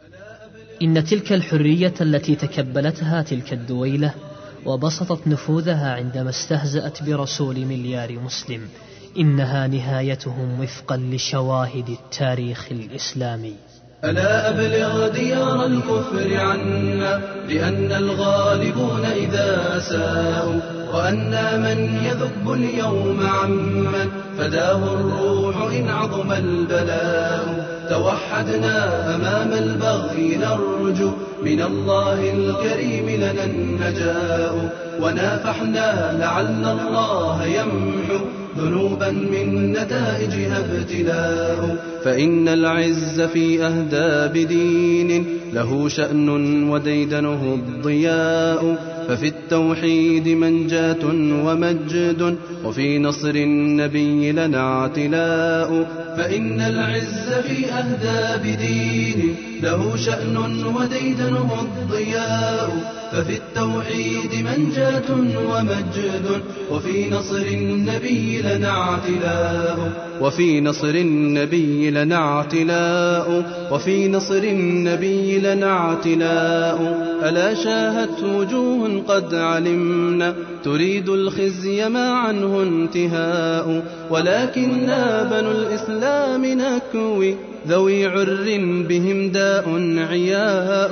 إن تلك الحرية التي تكبلتها تلك الدويلة وبسطت نفوذها عندما استهزأت برسول مليار مسلم، إنها نهايتهم وفقا لشواهد التاريخ الإسلامي. ألا أبلغ ديار الكفر عنا لأن الغالبون إذا أساءوا، وأنا من يذب اليوم عمن فداه الروح إن عظم البلاء. توحدنا أمام البغي نرجو من الله الكريم لنا النجاء، ونافحنا لعل الله يمحو ذنوبا من نتائجها ابتلاء. فإن العز في أهداب دين له شأن وديدنه الضياء، ففي التوحيد منجاة ومجد وفي نصر النبي لنا اعتلاء. فإن العز في أهداب دين له شأن وديدنه الضياء، ففي التوحيد منجاة ومجد وفي نصر النبي لنا اعتلاء. وفي نصر النبي لنا اعتلاء. وفي نصر النبي لنا اعتلاء. ألا شاهت وجوه قد علمنا تريد الخزي ما عنه انتهاء، ولكننا بنو الإسلام نكوي ذوي عر بهم داء عياء.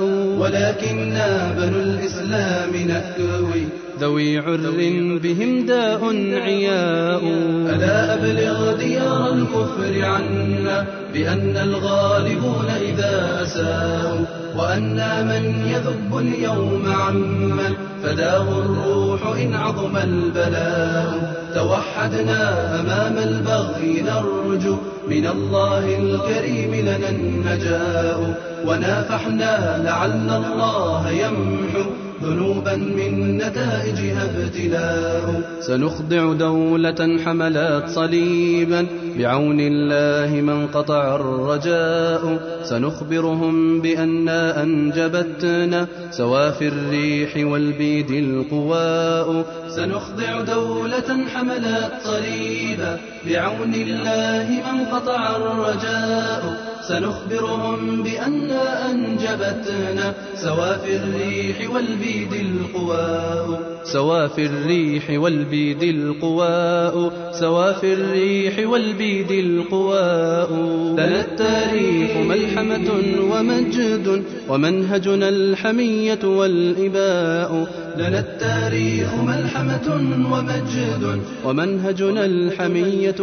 ولكننا بنو الإسلام نكوي ذوي عر بهم داء عياء. ألا أبلغ ديار الكفر عنا بأن الغالبون إذا أساءوا، وأنا من يذب اليوم عمن فداه الروح إن عظم البلاء. توحدنا أمام البغي نرجو من الله الكريم لنا النجاء، ونافحنا لعل الله يمحو ذنوبا من نتائجها ابتلاء. سنخضع دولة حملات صليبا بعون الله من قطع الرجاء، سنخبرهم بأننا أنجبتنا سوافي الريح والبيد القواء. سنخضع دولة حملات صليبا بعون الله من قطع الرجاء، سنخبرهم بأننا أنجبتنا سوافي الريح والبيد القواء. سوافي الريح والبيد القواء. سوافي الريح والبيد القواء. لنا التاريخ ملحمة ومجد ومنهجنا الحمية والإباء. لنا التاريخ ملحمة ومجد ومنهجنا الحمية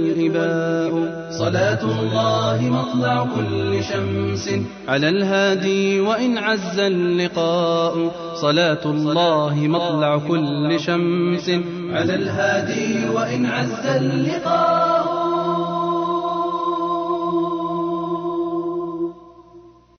والإباء. صلاة الله مطلع كل شمس على الهادي وإن عز اللقاء. صلاة الله مطلع كل شمس على الهادي وإن عز اللقاء.